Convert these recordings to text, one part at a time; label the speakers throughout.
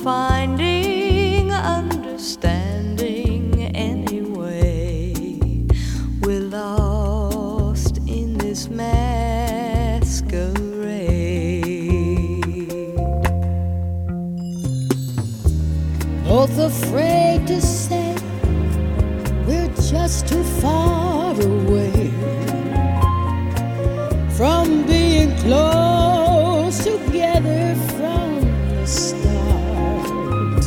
Speaker 1: finding understanding anyway. We're lost in this masquerade,
Speaker 2: both afraid to say we're just too far away from being close together from the start.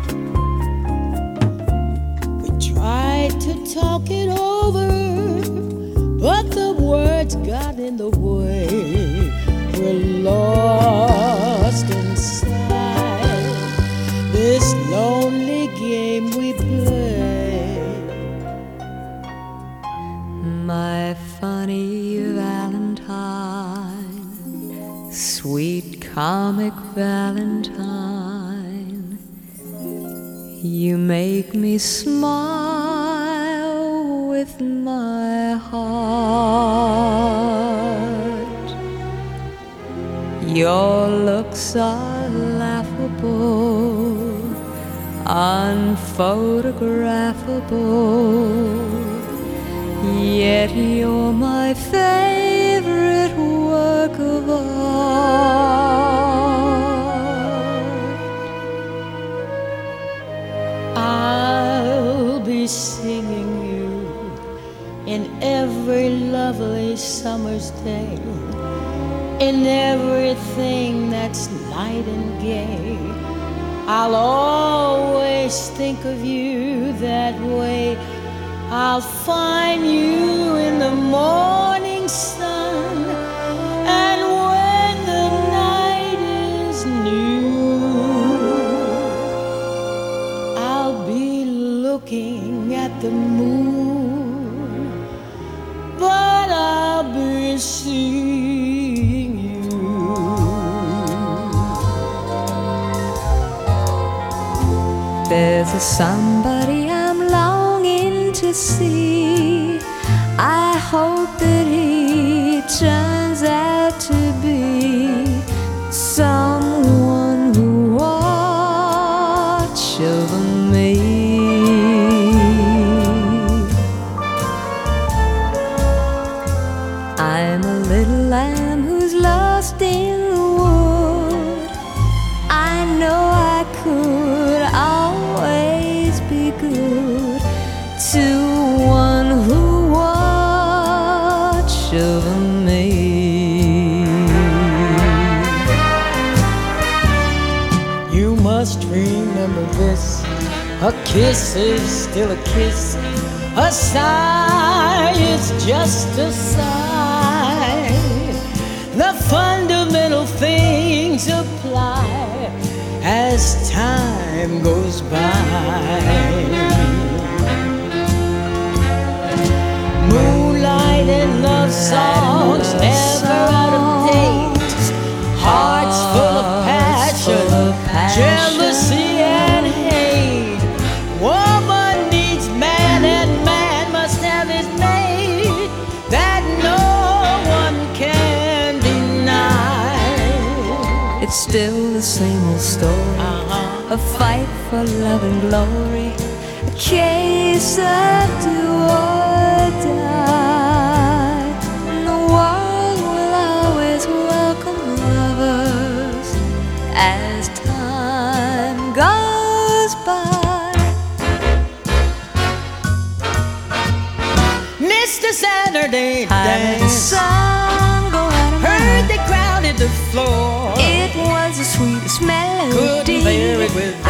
Speaker 2: We tried to talk it over, but the words got in the way. We're lost inside this lonely game we play.
Speaker 1: my funny Valentine, sweet comic Valentine. You make me smile with my heart. Your looks are laughable, unphotographable, yet you're my favorite work of art.
Speaker 2: I'll be singing you in every lovely summer's day, in everything that's light and gay. I'll always think of you that way. I'll find you in the morning sun, and when the night is new, I'll be looking at the moon, but I'll be seeing you.
Speaker 1: There's a somebody I'm longing to see. I hope that he turns out to be someone who watch over me. I'm a little lamb who's lost in the wood. I know I could always be good to one who watch over me.
Speaker 2: You must remember this: a kiss is still a kiss, a sigh is just a sigh. The fundamental things apply as time goes by. Moonlight and love songs never out of date. Hearts full of passion, jealousy and hate. Woman needs man and man must have his mate. That no one can deny.
Speaker 1: It's still the same old story, a fight for love and glory, a case of do or die. And the world will always welcome lovers as time goes by.
Speaker 2: Mr. Saturday
Speaker 1: I heard the
Speaker 2: dance,
Speaker 1: sun go out of
Speaker 2: heard
Speaker 1: my
Speaker 2: they crowded the floor.
Speaker 1: It was the sweetest melody.
Speaker 2: Couldn't bear it with